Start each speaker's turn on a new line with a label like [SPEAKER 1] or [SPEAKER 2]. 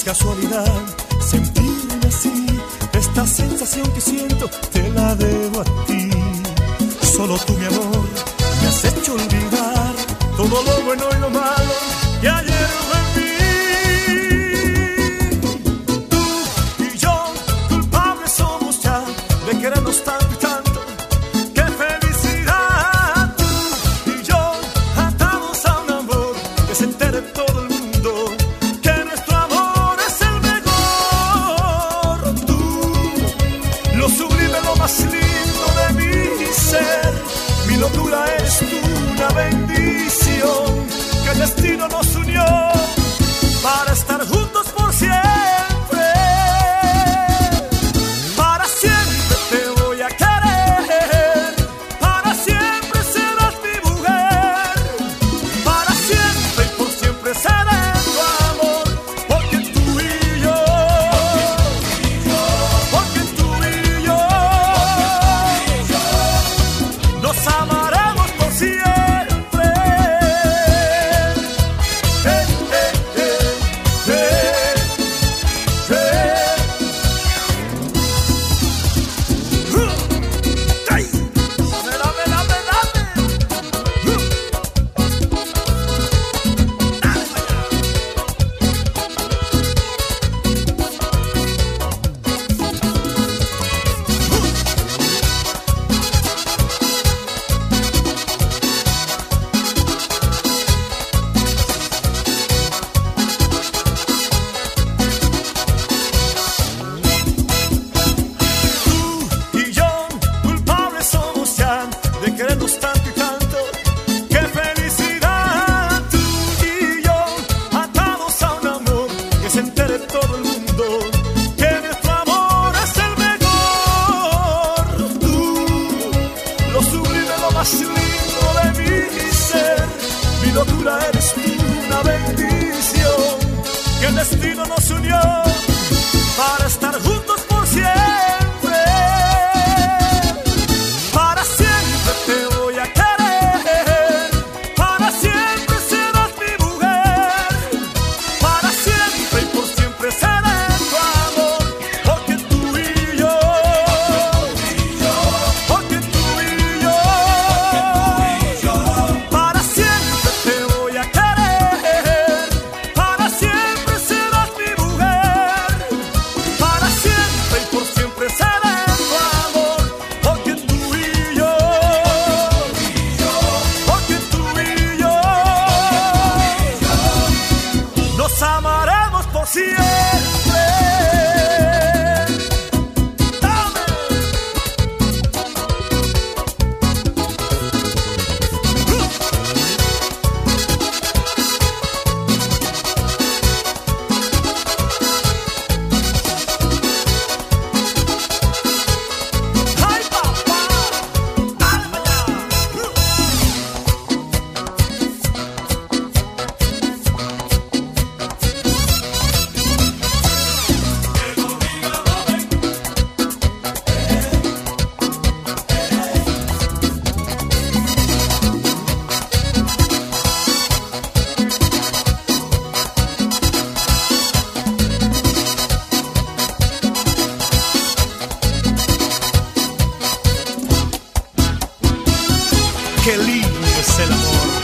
[SPEAKER 1] casualidad sentirme así. Esta sensación que siento te la debo a ti. Solo tú, mi amor, me has hecho olvidar todo lo bueno y lo malo que ayer fue en mí. Tú y yo, culpables somos ya de querernos tanto y tanto. ¡Qué felicidad! Tú y yo, atados a un amor que se entere todo el mundo que nuestro amor es el mejor. Tú, lo sublime, lo más lindo de mi ser. Mi locura es tú, una bendición que el destino nos unió para estar juntos por siempre. Para siempre te voy a querer, para siempre serás mi mujer, para siempre y por siempre seré tu amor, porque tú y yo, porque tú y yo, nos amaremos por siempre. Querernos tanto y tanto, qué felicidad. Tú y yo, atados a un amor que se entere todo el mundo que nuestro amor es el mejor. Tú, lo sublime, lo más lindo de mi ser. Mi locura eres tú, una bendición que el destino nos unió para estar juntos por siempre. Amaremos por siempre. ¡Ay, papá! ¡Dame ya! Qué lindo es el amor.